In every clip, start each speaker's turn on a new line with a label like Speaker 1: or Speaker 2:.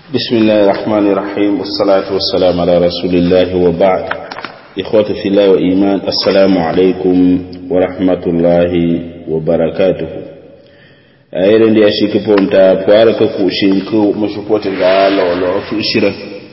Speaker 1: بسم الله الرحمن الرحيم والصلاة والسلام على رسول الله وبعد. إخوة في الله وإيمان، السلام عليكم ورحمة الله وبركاته. أيضا دي أشيك بونتا بوارك كوشينكو مشوبوتي غالا ولو في إشرة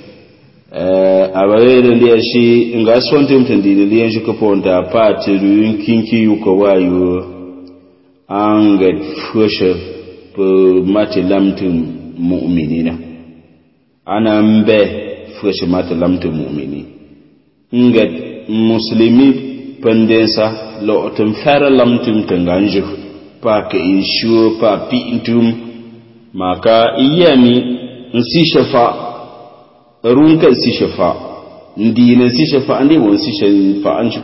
Speaker 1: أيضا دي أشي نغا سوانتم تندين دي أشيك بونتا باتي ريون كينكي يوكوايو أنغت فوشة بماتي لامتم مؤمنين ana mbe fushi mata lamta mu'mini ngat muslimi pendensa lo otum fara lamtum tanganju pa ka insure pa pi intum maka iyami nsi shafa runka nsi shafa ndina nsi shafa ande won nsi shafa anju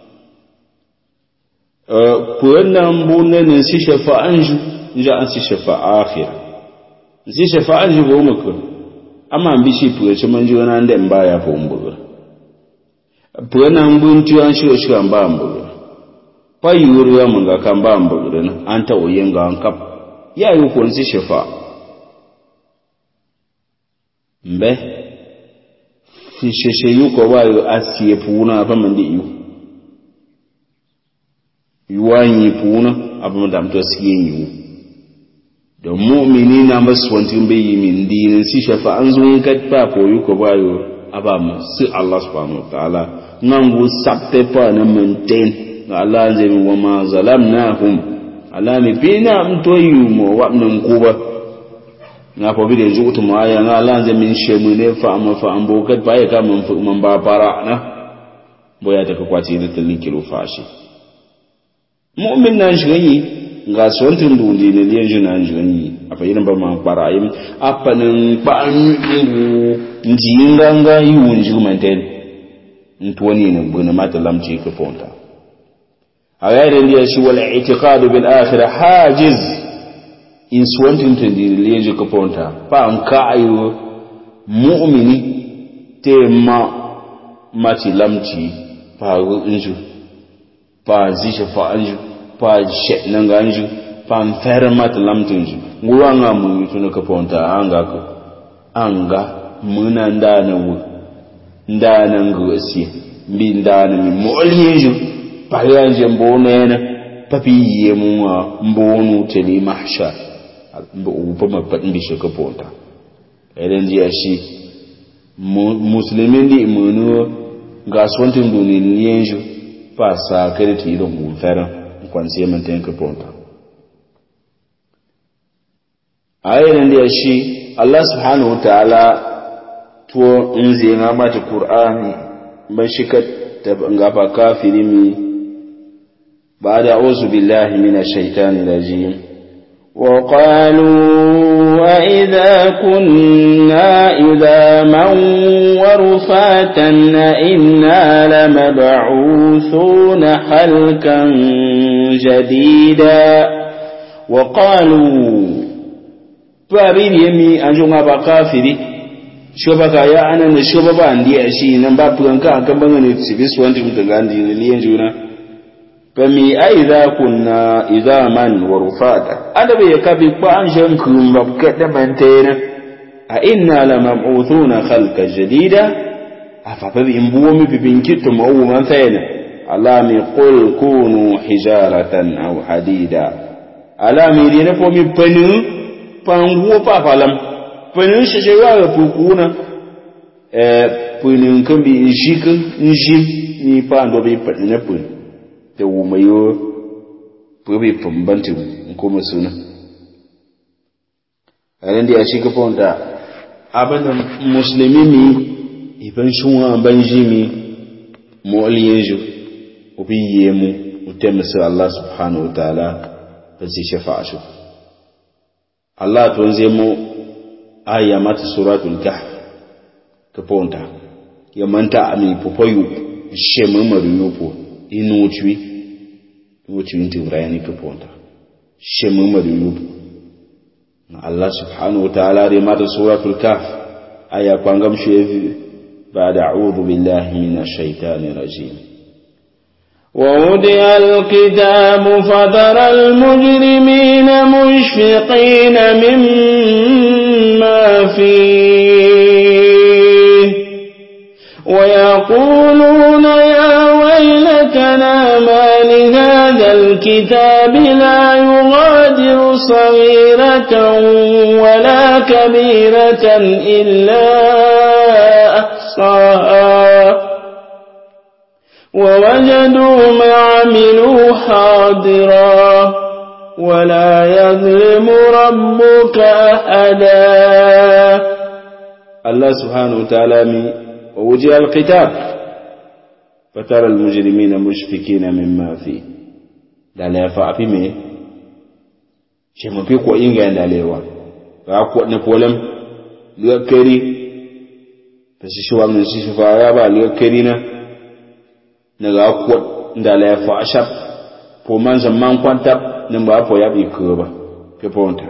Speaker 1: puena mbune nsi shafa anju nja nsi shafa akhir nsi shafa anju bo mako ama ambishi puwe chumanju na nde mbaya pombuga puwe na mbuntu anshu shika mbambuga pa yuru ya munga kambambuga na anta oyenga ankap ya yuko nsi shefa mbe fisheshe yuko wayo asiye puuna apamandi yuwanyi puuna apamanda mtu asiye yu da mu'minina maswantin bai min dinin si shafa'an zuwan katfa ko yuko bayo abam si Allah subhanahu wa ta'ala nangu sabte pa na maintain na Allah zai wa ma zalamnahum alami bina mtoyu mo wabnan kuba na fa bide ju utuma aya na Allah zai min shemu ne fa ambo kat ba ya ka man ba fara na boya ta kwaci da talin kilo fashi mu'min nan shi nga sontin dundi ne liyan juna njuni apa yiran ba man para yim apa nan ba ngu njinga nga yunji manten ntwani ne buna mata lamci ka fonta ayare ndiya shi wal i'tiqad bil akhirah hajiz in sontin tundi liyan ka fonta pa an ka ayu mu'mini tema mati lamci pa nju pa zisha fa anju pa shet nanganju pa mfere mat lamtunju nguwanga mu tunu ka ponta anga muna ndana ngosi mbi ndana mi molinju pa yanje mbonena papi yemu mbonu teli mahshar mbo upama patndi shaka ponta elenji ashi muslimin di munu gaswantin duni lienju pa sa kreti do mfere kwanzia mantenka ponta ayan ndiye shi Allah subhanahu wa ta'ala to nzi ngamata Qur'ani ban shikat ngaba kafirimi ba'da a'udhu billahi minash shaitani rajim wa qalu wa idha kunna idhaman wa rufatan inna lamab'uthuna khalqan جديدا وقالوا فابين يمي أنجونا بكافري شوبكا يا أنا نشوبا عندي أشي نبى بلانكا كم بني تسبيس وانتي متغاندي لين جونا فمي أيذا كنا إذا من ورفاتا أنا بيكابي بانجم كم بكتة منتين أئنا لمبعوثون خلقا جديدا أفبي إمبومي ببنكتم أو من ثاني alami qul kunu hijaratan aw hadida alami dina po mi penu pangu pa falam penu shejewa pukuna penu kambi njika njim ni pando be patna pun te wumayo pobe pambanti kuma suna alandi ashika ponda abanda muslimimi iban shunwa banjimi mu'liyenju ubiyemu utemsa Allah subhanahu wa ta'ala basi shafa'atu Allah tuanzemo aya mata suratul kahf kaponta yamanta ami popoyu shemu maruyupo inuchwi ntibrayani kaponta shemu maruyupo Allah subhanahu wa ta'ala mata suratul kahf aya kwangamshu hivi baada a'udhu billahi minash shaitani rajim
Speaker 2: ووضع الكتاب فترى المجرمين مشفقين مما فيه ويقولون يا ويلتنا ما لهذا الكتاب لا يغادر صغيرة ولا كبيرة إلا أحصاها ووجدوا ما عملوا حاضرا ولا يظلم ربك أحدا.
Speaker 1: الله سبحانه وتعالى ووجه الكتاب فترى المجرمين مشفقين مما فيه دالا فافي مي شيما في كو إنغا داليوا فاكو نقولم لكري فشيشوا من شيشوا يا با لكرينا نغا كو دالا فاشاب فومان زمان كوانتاب نمبا فو يابي كوبا كبونتا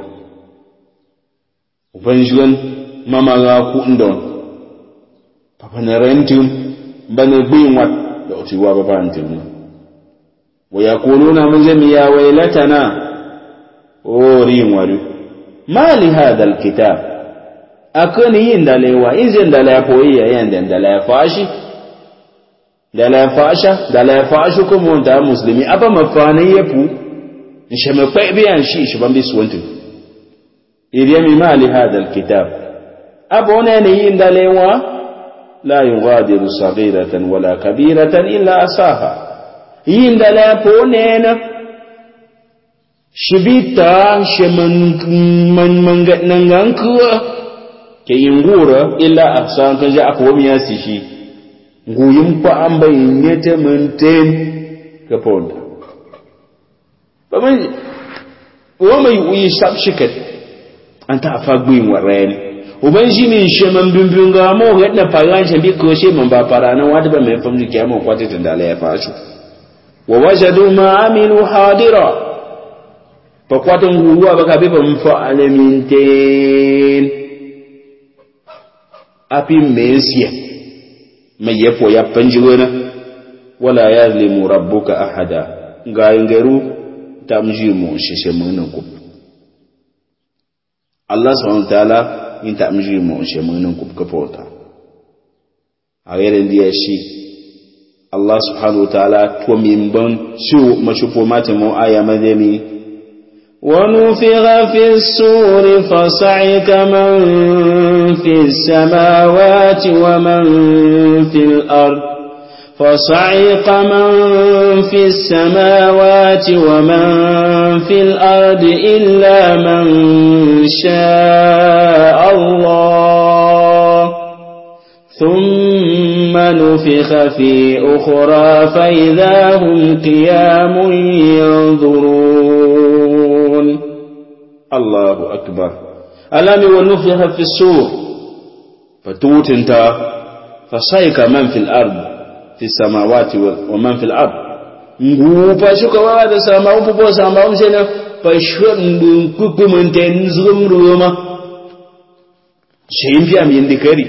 Speaker 1: وفنجون ماما غا كو ندون papa na rentum bana gbin wat da otiwa baba antum wa yaquluna man jami'a waylatana orin waru mali hada alkitab akani yindalewa inzin dala poyiya yanda dala fashi dala fasha dala fashu kuma wanda muslimi aba mafani yafu nshame kwaibi anshi shibambi swantu iriyami mali hada alkitab abona ne yindalewa لا يغادر صغيرة ولا كبيرة إلا أساها يندلا بونينا شبيتا شمن نغانكوا كي ينغورا إلا أحسان كنجا أقوم ياسيشي غويم فأمبا ينيت منتين كبوندا فمن وما يشاب شكت أنت أفاقبين ورين ubanji min sheman bimbinga mo gadna faran shabi ko sheman ba farana wata ba mai famdu kiyama kwata tandala ya fashu wa wajadu ma amilu hadira fa kwatan guruwa baka be ba mfa alaminten api mensia mai yafo ya panjigona wala yazlimu rabbuka ahada ngayengeru tamjimu sheshemun ku Allah subhanahu wa ta'ala in ta'miji mu shemanin kubka fota a yayin da ya shi Allah subhanahu wa ta'ala to min ban su mashufo mata mu aya madami
Speaker 2: wa nufiha fi as-sur fa sa'ika man fi as-samawati wa man fi al-ard فصعق من في السماوات ومن في الأرض إلا من شاء الله ثم نفخ في أخرى فإذا هم قيام ينظرون.
Speaker 1: الله أكبر. ألم ونفخ في الصور فتوت انت فصعق من في الأرض في السماوات ومن في الأرض ngupa shuka wa da sama upo sama umsena fashon dun kuku munten zum ruma sheyin fi amin dikari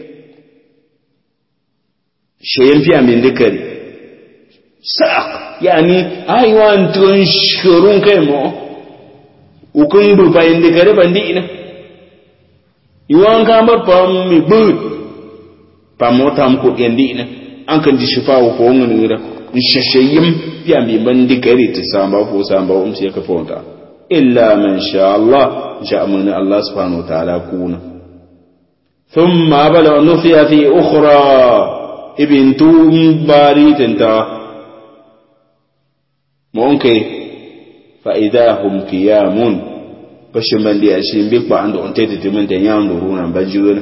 Speaker 1: saq yani aywan tun shurun kai mo ukun du fa indikari bandi ina iwan kama pam mi bud pamotam ko yendi ina an kan ji shifawo ko wani ra shashayim fiya mi bandi kare ta samba ko samba sai ka fonta illa man sha Allah sha amana Allah subhanahu wa ta'ala kuna thumma bala nufiya fi ukhra ibn tum bari tanta monke fa idahum qiyamun fashiman di ashin bi ba ando onte de men tan yan duruna bajuna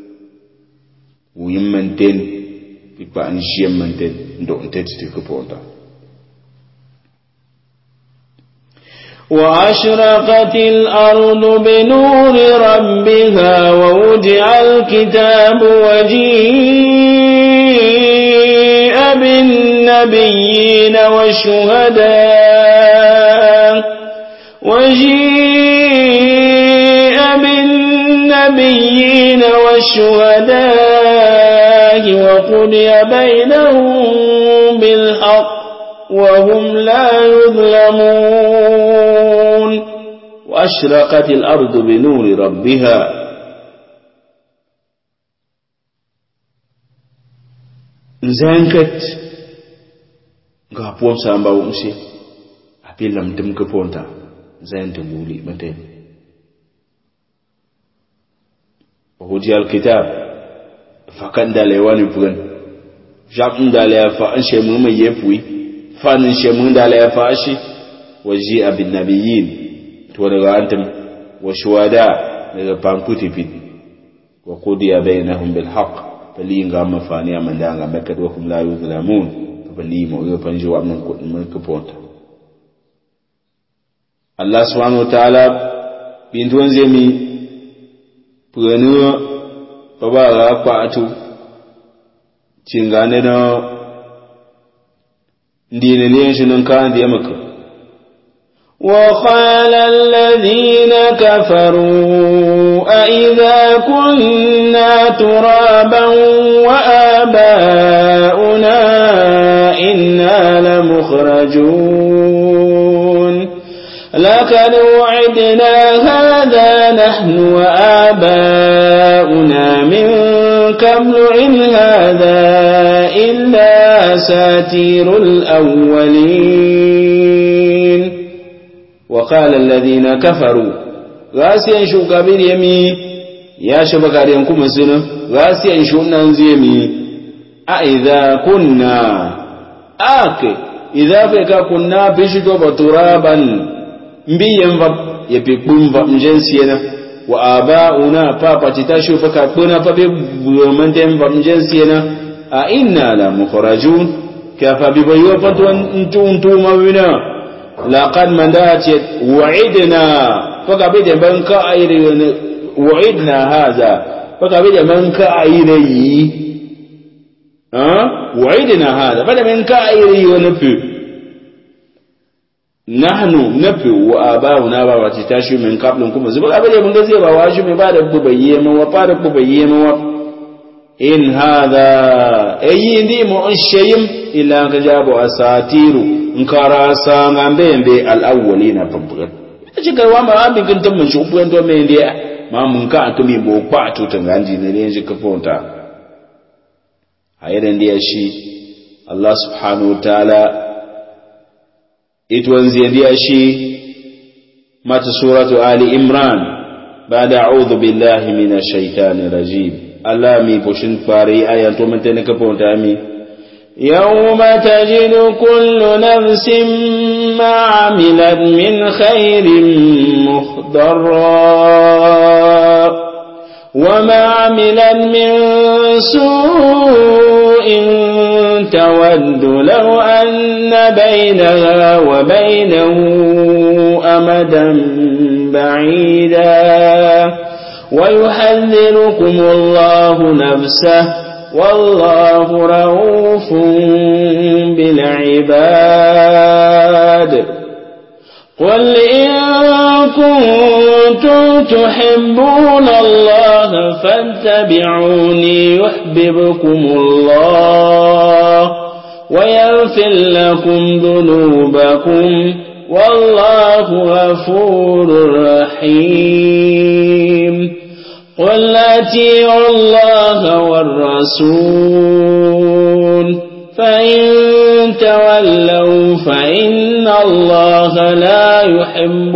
Speaker 1: uyimman den ba an jiyamman den ndo onte de ko ponta
Speaker 2: وأشرقت الأرض بنور ربها ووضع الكتاب وجيء بالنبيين والشهداء وقضي بينهم بالحق وهم لا يظلمون.
Speaker 1: وأشرقت الأرض بنور ربها zankat ga puam samba umsi apilam tem ke ponta zan tumuli maten وهدي الكتاب فكان داليواني بغن جابن داليا فأنشي مما يبوي فانشي من داليا فأشي وجيء بالنبيين تورغا أنتم وشهداء بانكوتي في وقضي بينهم بالحق فلينغا مفانيا من دانغا مكد وهم لا يظلمون فليما ويفنجوا من كبونت الله سبحانه وتعالى بنتون زمي preneur babara kwatu cingane na ndine lenshi nan kan da maka
Speaker 2: وقال الذين كفروا أئذا كنا ترابا وآباؤنا إنا لمخرجون لقد وعدنا هذا نحن وآباؤنا من قبل إن هذا إلا أساطير الأولين وقال الذين كفروا غاسيا شو كبير يمي يا شبكة ينكم السنة غاسيا شو ننزيمي أئذا كنا إذا فيك كنا بشتو بترابا mbiyen vab ya fi kumva mjensiyana wa aba'una papa titashu faka kuna pabe bumanten vab mjensiyana a inna la mukhrajun kafa bi bayo fatwan ntuntu mawina laqad mandatit wa'idna faka bi da banka ayri wa'idna hadha faka bi da banka ayri wa'idna hadha bada banka ayri wa nafi nahnu nafi wa abawuna ba wati tashi min qablun kuma zuba abade mun ga zai ba washi mai ba da bubayye ma wa fara bubayye ma wa in hadha ayi ndi mu shayim illa ka jabo asatiru in karasa ngambe al-awwalina babbuga ji garwa ma abin kin tan mun shi ubuwan do me ndi ma mun ka akami bo kwa to tanganji ne ne ji ka fonta hayran ndi shi Allah subhanahu wa ta'ala ituanzia shi mata suratu Ali Imran baada a'udhu billahi minash shaitani rajim alami poshin fari aya to mentene ka ponta mi yawma tajidu kullu nafsin ma 'amilat min khairin muhdarra wa ma 'amilat min su'in تود لو أن بينها وبينه أمدا بعيدا ويحذركم الله نفسه والله رؤوف بالعباد قل إن كنتم تحبون الله فاتبعوني يحببكم الله ويغفر لكم ذنوبكم والله غفور رحيم قل أطيعوا الله والرسول فإن تولوا فإن الله لا يحب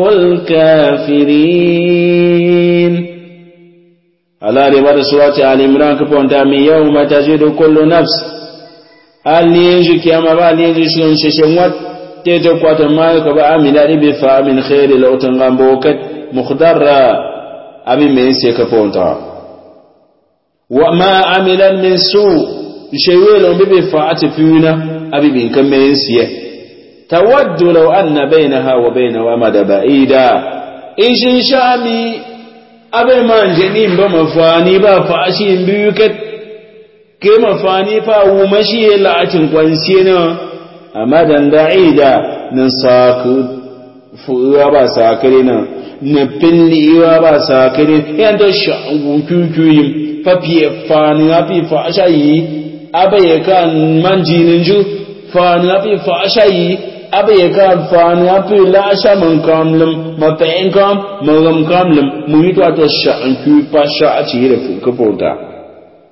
Speaker 2: الكافرين على رباط سورة آل عمران كبونتا من يوم تجد كل نفس aliyinji kiyama ba aliyinji shi shishin wat teto kwata mai ka ba amina ribi fa min khairi lautan gambo kat mukhdarra abi me sai ka fonta wa ma amilan min su shaywelo bibi fa atfuna abi bin kan me siye tawaddu law anna bainaha wa bainahu amada ba'ida in shin shami abai manje ni ba mafani ba fa ashin biyu kat kema fani fa wumashi la'atin kwansiye na amadan da'ida nan saku fuwa ba sakare na na pinliwa ba sakare yanda sha'u kukuyim fa fiye fani afi fa ashayi abaye kan manjinin ju fani afi fa ashayi abaye kan fani afi la asha man kamlum mafain kam magam kamlum muhito to sha'an ku fa sha'a ci da fuka fota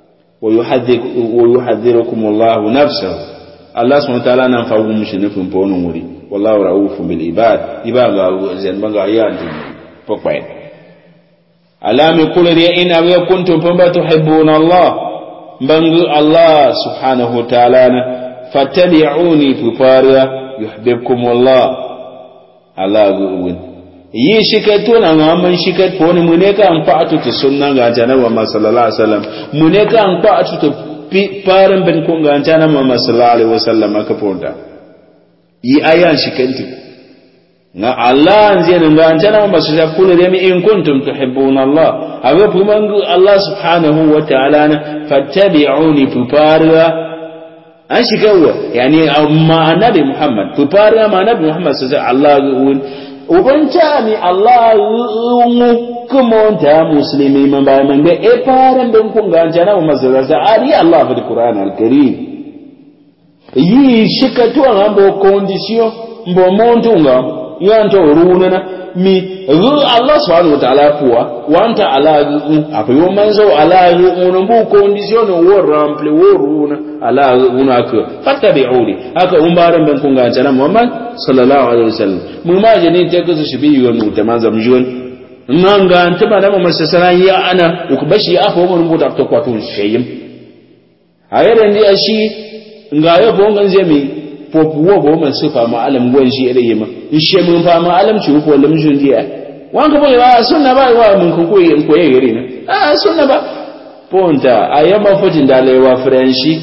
Speaker 2: ويحذركم الله نفسه الله سبحانه وتعالى نفعه مش نفهم بونوري والله رؤوف بالعباد يبقى زين بقى يانتي فقط ألم يقول إن أبي كنتم فما تحبون الله بنغ الله سبحانه وتعالى فاتبعوني ففارا يحببكم الله الله يقول yi shikatu na ngaman shikat poni muneka ampatu to sunna ga jana wa sallallahu alaihi wasallam muneka ampatu to paran ben ko ga jana wa sallallahu alaihi wasallam aka ponda yi ayan shikanti na Allah nje ga jana wa sallallahu kullu remi in kuntum tuhibbuna Allah awe pumangu Allah subhanahu wa ta'ala fattabi'uni fupara an shigawa yani amma annabi Muhammad fupara ma annabi Muhammad sallallahu alaihi wasallam ubanta ni Allah kuma ta muslimi man ba man da e faran dan kun ga jana mazarza ari Allah fi Qur'an al-Karim yi shikatu an bo condition mbo montunga yanto runana mi Allah subhanahu wa ta'ala puwa wanta ala apayo manzo ala mbo condition wo rample wo runa ala unaka fattabi'uni aka umbaran ben kun ga jana Muhammad sallallahu alaihi wasallam mu ma jani ta kasu shi biyu wani ta manzo mjon nanga ntaba da mu sasaran ya ana ukubashi afo mun buta to kwato sheyim ayran di ashi nga yo bongan zemi popuwo bo man sifa ma alam gon shi ire yima ishe mun fa ma alam ci ko lam jun dia wanga bo ya sunna ba wa mun ko yin ko yere ne sunna ba ponta ayama fotin da lewa frenshi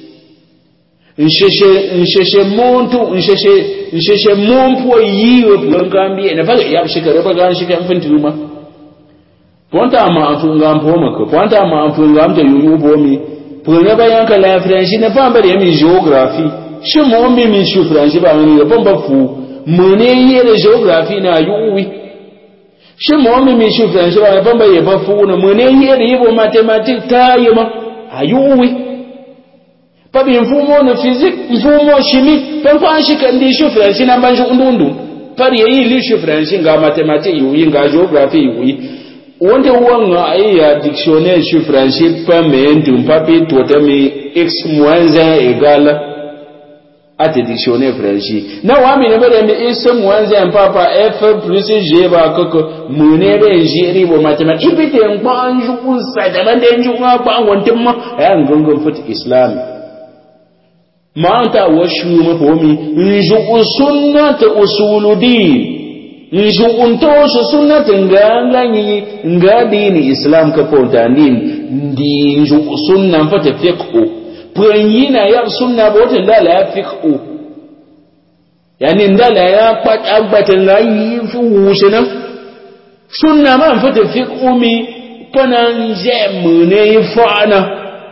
Speaker 2: nsheshe muntu nsheshe mumpo yiwe bwangambi na pale ya shikare baga shika mfintuma ponta ma afunga mpoma ko ponta ma afunga mte yuyubomi pone bayanka la frenshi na pamba ya mi geography shimo mi shu frenshi ba ni bomba fu mune yere geography na yuwi shimo mi shu frenshi ba bomba ye ba fu na mune yere yibo mathematics tayima ayuwi pabi mfumo na physics mfumo chimie pampa shika ndisho franci na banjo undundu pari yi lisho franci nga mathematics yuyi nga geography yuyi wonde wanga ya dictionnaire shu franci pamentu mpapi totami x moins 1 égale ate dictionnaire franci na wami ne bere mi x moins 1 papa f plus g ba koko munebe njiri bo mathematics ibite ngbanju usada bande njunga ba ngontimma ya ngongo futi islam manta washu mafomi nju sunnat usuludin nju untoso sunnat nganganyi ngadini islam ka ponta ndi nju sunna fata fiqh pwanyina ya sunna bote ndala ya fiqh yani ndala ya patabata ngayi fuushena sunna ma fata fiqh mi pana njemune fana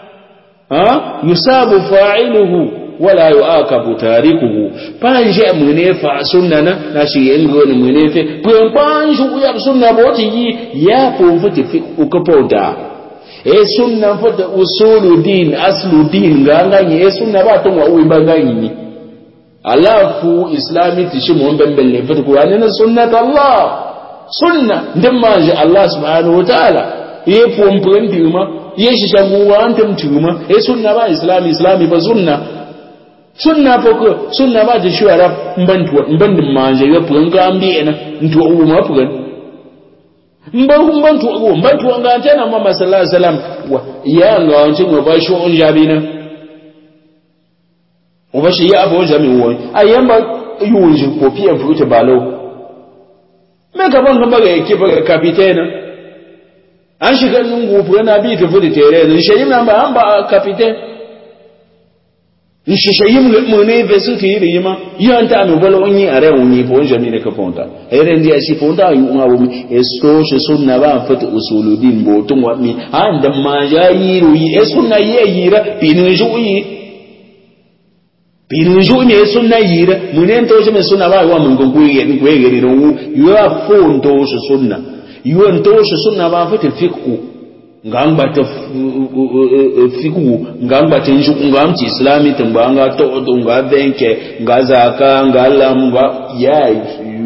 Speaker 2: yusabu fa'iluhu wala yu'akabu tarikuhu panje mune fa sunnana na shi yengo ne mune fe pon panju ya sunna boti yi ya pon futi fi ukapoda sunna fota usuluddin asluddin nganganye sunna ba ton wa uimba ngani alafu islami tishi mon bembelle fata qur'ani na sunnat Allah sunna ndimma Allah subhanahu wa ta'ala ye pon pon dima ye shi shagu antum tuma sunna ba islami ba sunna poko sunna ba da shuara mbandin manje ya fugan gambi ina nto ubu ma fugan mbantu nga tana mama sallallahu alaihi wasallam ya nga wancin wa ba shi on jabina o ba shi ya abo jami won ayamba yunji ko fiye futa balo me ka ban gaba ga yake ba kapitena an shiga nungu fugan na bi ta futa tere ne shi yin ba an ba kapitena nshishayim mune besu kiri yima yanta mi bolo onyi are onyi po jami ne ka ponta ere ndi asi ponta yu ma bo esto she sunna ba fat usuluddin bo tun wa mi anda ma yayiru yi sunna yira pinunju mi sunna yira mune to je me sunna ba wa mun gongu yi ni kwegeri no yu a fondo she sunna yu ento she sunna ba fat fiqhu ngambata fiku ngambata nju ngamti islami tumbanga to ngabenke ngazaka ngalam ya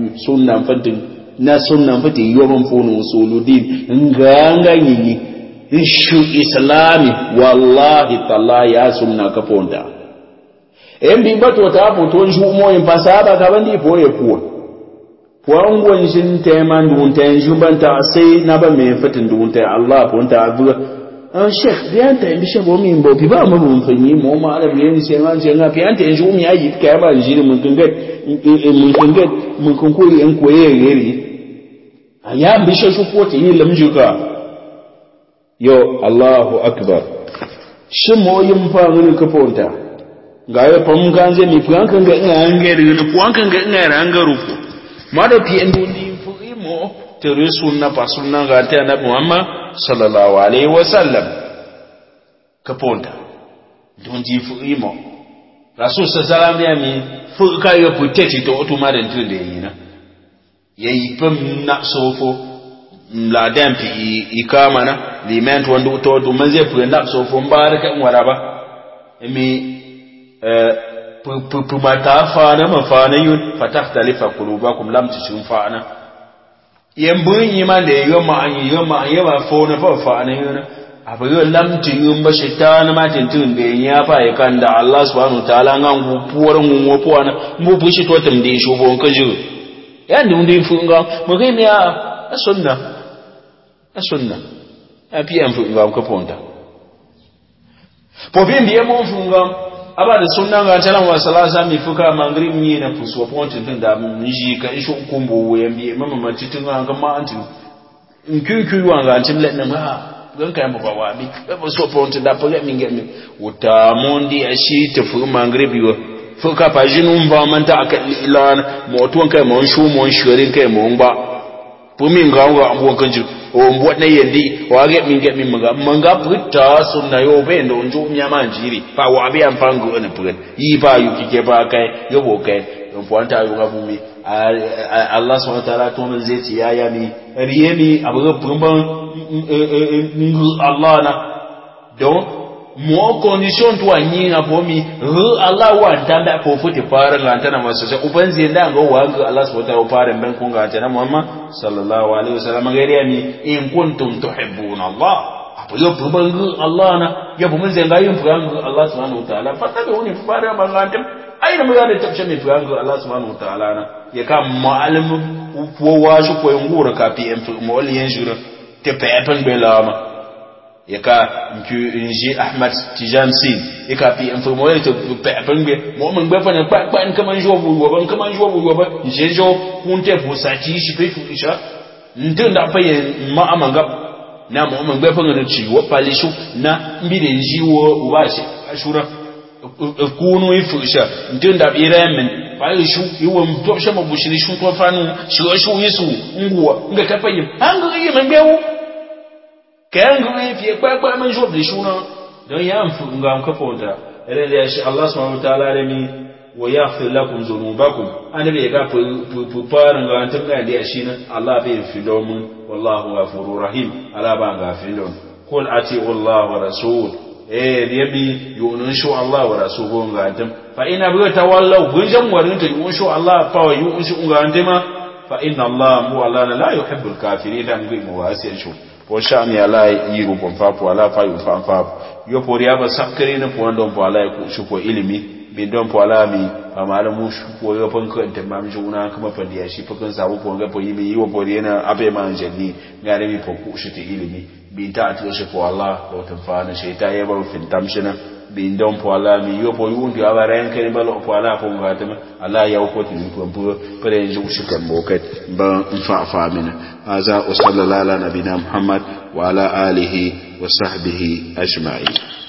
Speaker 2: sunna mfati na sunna mfati yoba mfuno usuluddin nganga nyinyi
Speaker 1: inshu islami wallahi tallahi ya sunna kaponda embi bato tapo tonju moyo pasaba kabandi poye kuwa wangon shin tema ndunta jubanta sai na ba me fatin ndunta Allah ponta abu sheikh bianta imbisha bo mi mbo biba mu mfanyi mo ma ala biyen sai ma je nga bianta enju mi ayi ka ba njiri mun kunget mun kunkuri en koye yeri aya bisha su poti ni lamjuka yo Allahu akbar shin mo yin fa ngani ka ponta ga ya fam ganje mi fuankan ga ina ngere ni fuankan ga ina rangaru mado pi enduni fuimo tere sunna pa sunna ga ta na Muhammad sallallahu alaihi wasallam kaponda donji fuimo rasul sallallahu alaihi fu ka yo puteti to otuma den tunde yina yayi pam na sofo la dampi ikama na liment wandu to manze pu na sofo mbaraka waraba emi mata fana mafana yun fatakhtalifa qulubakum lam tushun fana yembun yiman da yoma fona fa fana yun abayo lam tuyun ba shaitan ma tintun da ya fa ya kan da Allah subhanahu wa ta'ala ngan gupuwar mun wopo ana mu bushi to tamde shi bon kaju yanda mun din funga mu ga miya sunna api am funga ko ponta po bin biye mo funga aba da sunna ga tana wa salasa mi fuka mangrib ni na fuso pontin din da miji ka isho kumbo wayambi mama matitin ga ma anti nkyu wa ga tin ledna ma gan kai mu bawa bi ba so pontin da pole mi ngemi uta mondi ashi ta fu mangrib yo fuka pa jinun ba man ta aka ilan mo tuwan kai mo shu mo shirin kai mo ba pumi ngawa ambo kanju o mbwa na yendi wage minge manga puta sunna yo bendo njo myama njiri pa wabi ampango na pugan yi ba yukike ba kai yobo kai mfwanta yo gabumi Allah subhanahu wa ta'ala to mun zai ya yami riyemi abuga pumban Allah na don mo condition to anyi na bomi Allah wa tanda ko futi fara lantana masu sai ubanzi nda ngo wanga Allah subhanahu wa ta'ala fara ban kun ga tana Muhammad sallallahu alaihi wasallam gari ni in kuntum tuhibbuna Allah apo yo buban Allah na yo bumun zai ga yin furan Allah subhanahu wa ta'ala fata da wani fara ban gantam ai da mu ga da tabshe mai furan Allah subhanahu wa ta'ala na ya ka ma'alim ko washi ko ngura ka fi en mo liyen jura te pepen belama yaka nji Ahmad Tijansi yaka fi informoye to pengbe mo mun gbe fana pa en kaman jo bu ban kaman jo bu ba jejo kunte busati shi pe fuisha ndinda fa ye ma amanga na mo mun gbe fana no chi wo palishu na mbide njiwo ubashi ashura kunu ifusha ndinda biremen palishu iwo mtosha mabushiri shu to fanu shi yisu nguwa nga kafa yi hanga yi mbewu kangu fi kwakwa man job de shuna don ya amfu ngam kafonta ere ya shi Allah subhanahu wa ta'ala remi wa yaghfir lakum dhunubakum annabi ga fu faran ga antum ga da shi nan Allah bai fi domin wallahu ghafurur rahim ala ba ga fi don qul ati Allah wa rasul yabi yunun shu Allah wa rasuluhu ga antum fa ina bi tawallu gunjan warin ta yunun shu Allah fa yunun shu ga antum fa inna Allah mu Allah la yuhibbul kafirin dan bi mawasiyan shu po shami ala yiru bon fa po ala fa yu fa fa yo po riya ba sakare na po ndon po ala ku shu po ilimi bi don po ala mi fa malamu shu po yo pan kan tamam juna kuma fa dia shi fa kan sabu po ga po yimi yo po riya abe man janni ngare mi po ku shu ti ilimi bi ta ati shu po Allah ko tan fa na shayta ya ba fin tamshina bi don po ala mi yo po yundi aba ran kan ba lo po ala po ngatama ala ya ko ti ko po pare ju shu kan bokat ba fa fa mina هذا وصلى الله على نبينا محمد وعلى آله وصحبه أجمعين.